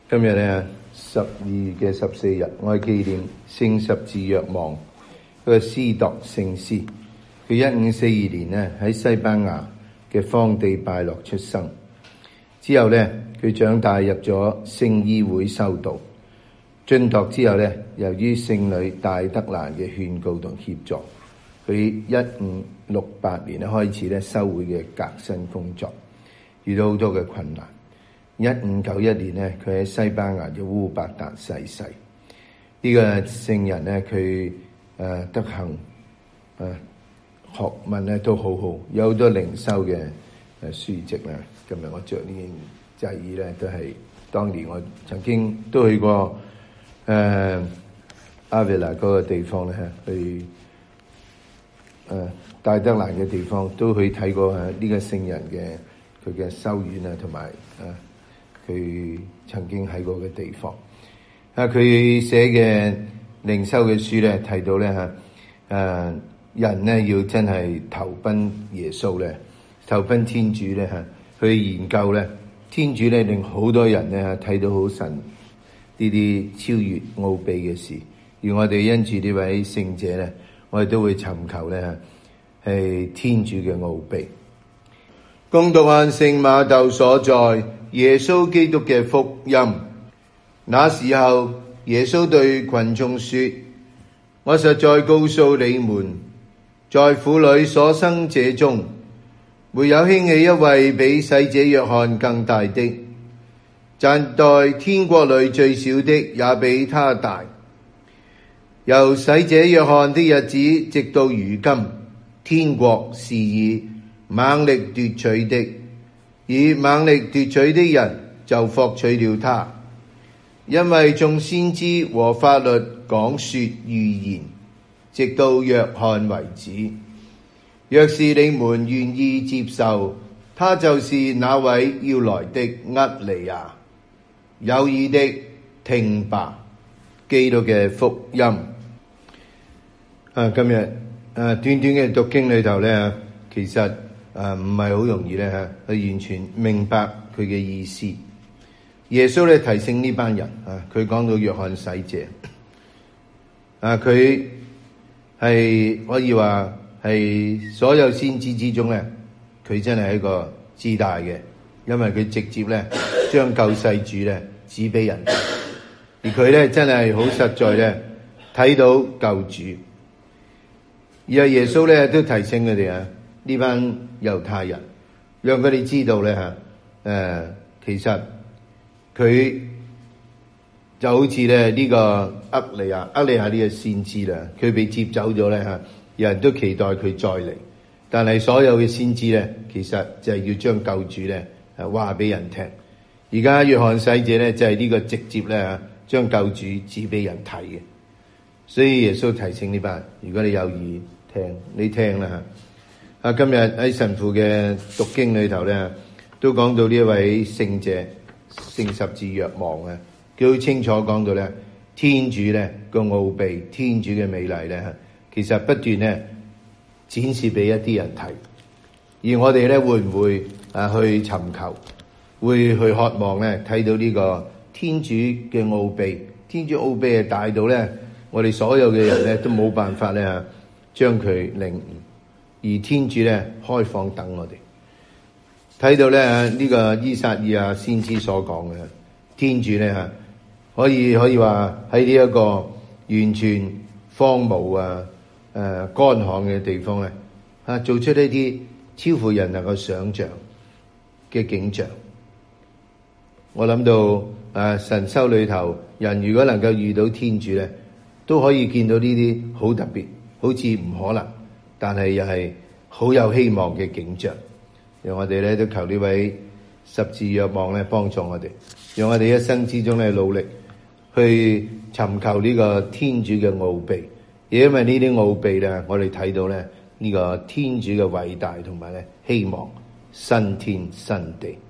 今日咧12月14日，我係紀念聖十字若望，一個司鐸聖師。佢1542年咧喺西班牙嘅方地拜洛出生。之後咧，佢長大入咗聖衣會修道。晉鐸之後咧，由於聖女大德蘭嘅勸告同協助，佢1568年開始咧修會嘅革新工作，遇到好多嘅困難。1591年咧，佢喺西班牙嘅烏伯達逝世。呢個聖人咧，佢德行學問咧都好好，有好多靈修嘅書籍啦。今日我着呢件祭衣咧，都係當年我曾經都去過阿維拉嗰個地方咧，去大德蘭嘅地方都去睇過呢個聖人嘅佢嘅修院啊，同埋佢曾經喺過嘅地方。佢寫嘅靈修嘅書咧，提到咧人咧要真係投奔耶穌咧，投奔天主咧去研究咧，天主咧令好多人咧睇到好神呢啲超越奧秘嘅事。而我哋因住呢位聖者咧，我哋都會尋求咧係天主嘅奧秘。恭讀聖瑪竇所載耶穌基督嘅福音。那時候，耶穌對群眾說：我實在告訴你們，在婦女所生者中，沒有興起一位比洗者若翰更大的，暫在天國裏最小的也比他大。由洗者若翰的日子直到如今，天國是以猛力奪取的，以猛力奪取的人就獲取了他。因為眾先知和法律講說預言，直到若翰為止。若是你們願意接受，他就是那位要來的厄里亞。有耳的聽吧。基督嘅福音。今日短短嘅讀經裏頭咧，其實唔係好容易咧去完全明白佢嘅意思。耶穌咧提醒呢班人佢講到若翰洗者，佢係可以話係所有先知之中咧，佢真係一個至大嘅，因為佢直接咧將救世主咧指俾人，而佢咧真係好實在咧睇到救主。而係耶穌咧都提醒佢哋呢班猶太人，讓佢哋知道咧其實佢就好似咧呢個厄里亞呢個先知啦，佢被接走咗咧有人都期待佢再嚟，但係所有嘅先知咧，其實就係要將救主咧話俾人聽。而家若翰洗者咧就係呢個直接咧將救主指俾人睇嘅，所以耶穌提醒呢班人，如果你有意聽，你聽啦吓。今日喺神父嘅讀經裏頭咧，都講到呢一位聖者聖十字若望啊，佢好清楚講到咧，天主咧個奧秘，天主嘅美麗咧，其實不斷咧展示俾一啲人睇。而我哋咧會唔會去尋求，會去渴望咧睇到呢個天主嘅奧秘？天主奧秘係大到咧，我哋所有嘅人咧都冇辦法咧將佢領悟，而天主咧開放等我哋睇到咧呢個依撒意亞先知所講嘅天主咧可以話喺呢一個完全荒蕪乾旱嘅地方咧做出呢啲超乎人能夠想象嘅景象。我諗到神修裏頭人如果能夠遇到天主咧，都可以見到呢啲好特別，好似唔可能，但係又係好有希望嘅景象。讓我哋咧都求呢位十字若望咧幫助我哋，讓我哋一生之中咧努力去尋求呢個天主嘅奧秘。而因為呢啲奧秘咧，我哋睇到咧呢個天主嘅偉大同埋咧希望新天新地。